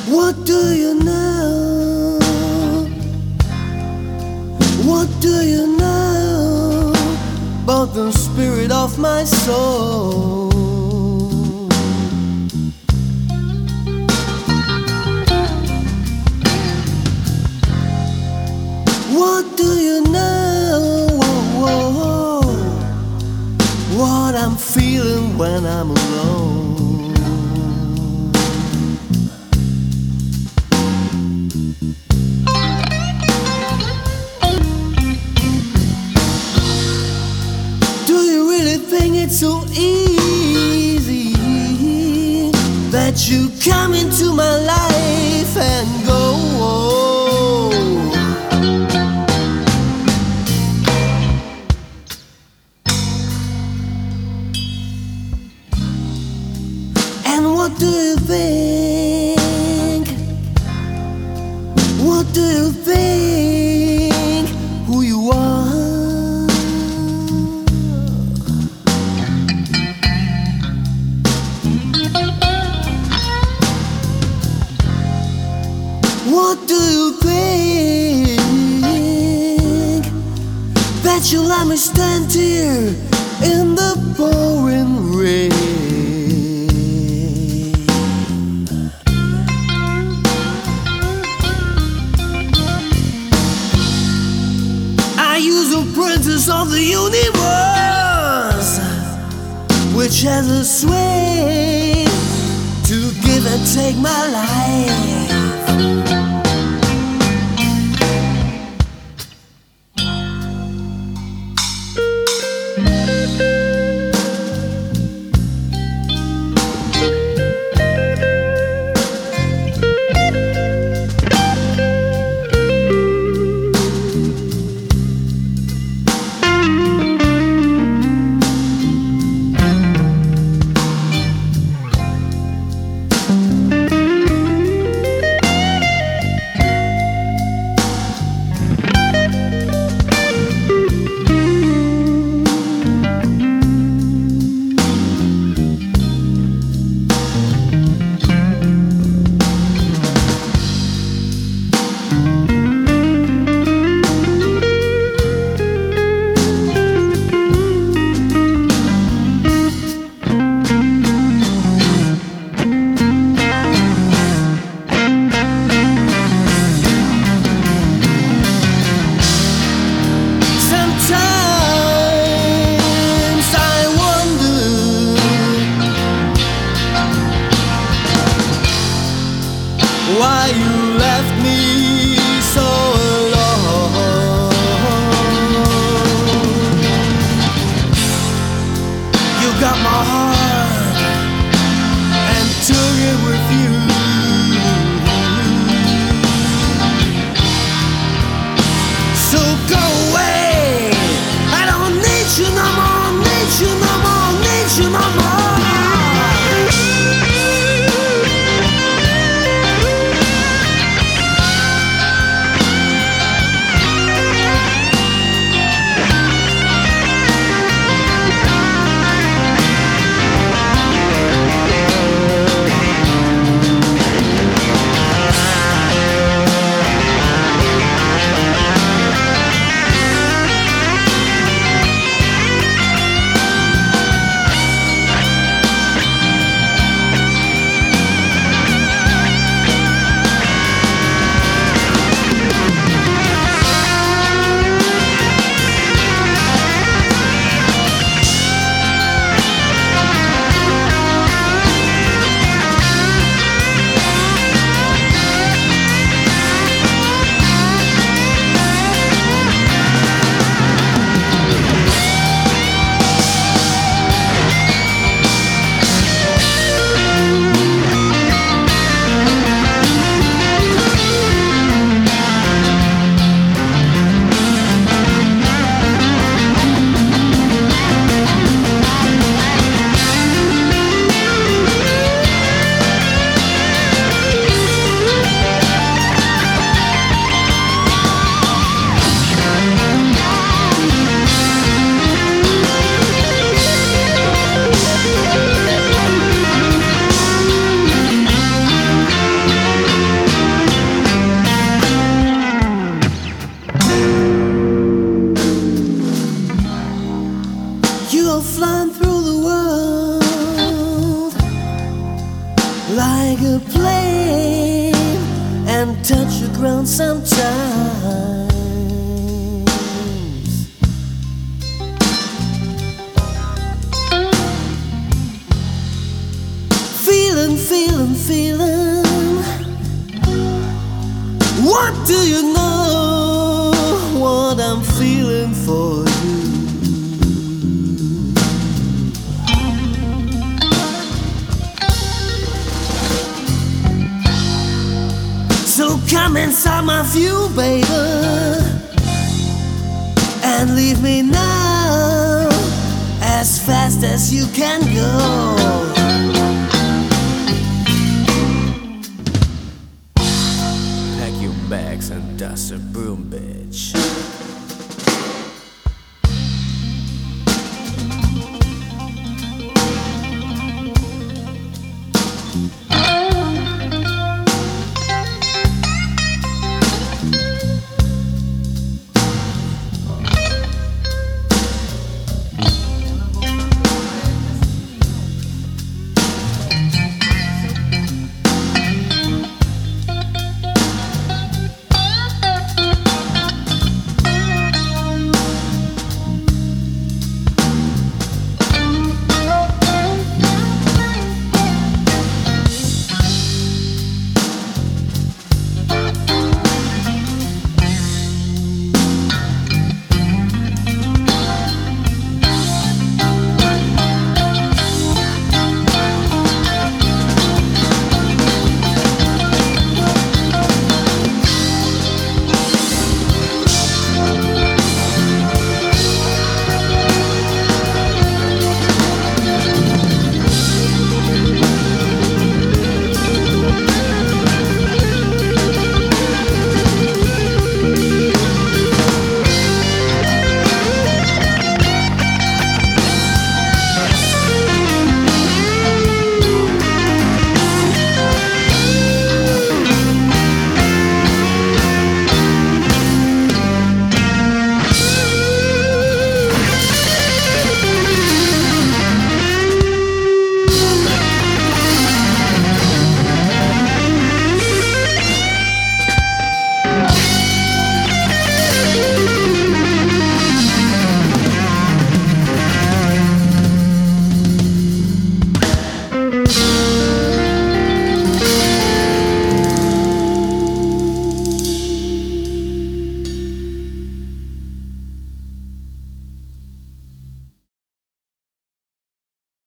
What do you know? What do you know about the spirit of my soul? What do you know? What I'm feeling when I'm alone. Do you really think it's so easy that you come into my life and go? What do you think? What do you think? Who you are? What do you think? That you let me stand here in the pouring rain? Princess of the universe, which has a sway to give and take my life. Why you left me so alone? You got my heart and took it with you. So go away. I don't need you no more, need you no more, need you no more. and touch the ground sometimes. Feeling, feeling, feeling. What do you know what I'm feeling for you? So come inside my view, baby, and leave me now as fast as you can go. Pack your bags and dust a broom, bitch.